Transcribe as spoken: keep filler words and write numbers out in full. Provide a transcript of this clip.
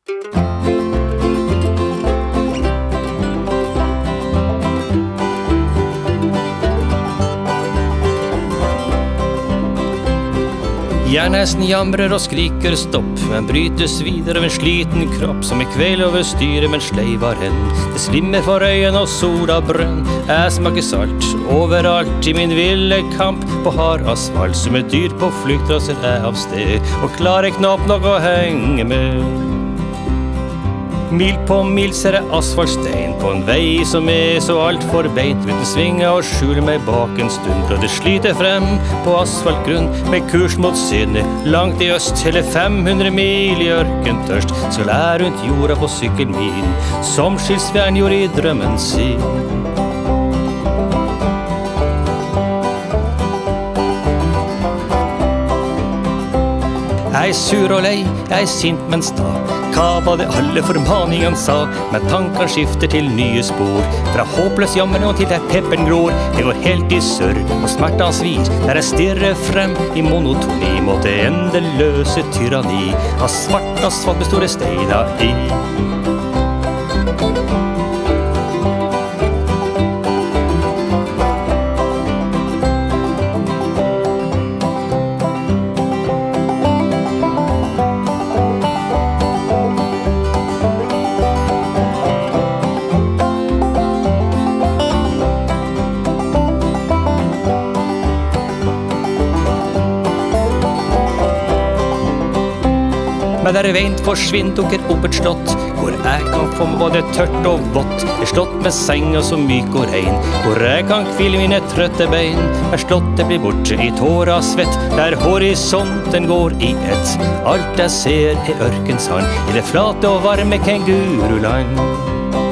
Jernhesten jamrer og skriker stopp, men brytes videre av en sliten kropp som i kveld over styret, men sleivar hen. Det slimmer for øyen og sola brønn. Jeg smaker salt overalt i min ville kamp på hard asfalt, som et dyr på flukt raser jeg av sted, og klarer knapt nok å henge med. Mil på mil ser jeg asfaltstein på en vei som er så alt for beint. Uten svinge og skjule meg bak en stund, prøvde slite frem på asfaltgrunn med kurs mot Sydney. Langt i øst, hele fem hundre mil i ørken tørst, skal jeg rundt jorda på sykkelen min, som skilsvern gjorde i drømmen sin. Jeg er sur og lei, jeg er sint men sta. Hva var det alle formaningene sa? Men tankene skifter til nye spor, fra håpløs jammer og til der peppen gror. Det går helt i sørg og smertene svir, der jeg stirrer frem i monotoni mot det endeløse tyranni av svart asfalt med store steiner i. Men der veint forsvinn dukker opp et slott, hvor jeg kan få med både tørt og vått. Et slott med senga så myk og rein, hvor jeg kan hvile mine trøtte bein. Der slottet blir borte i tårer og svett, der horisonten går i ett. Alt jeg ser er ørkensand i det flate og varme kenguruland.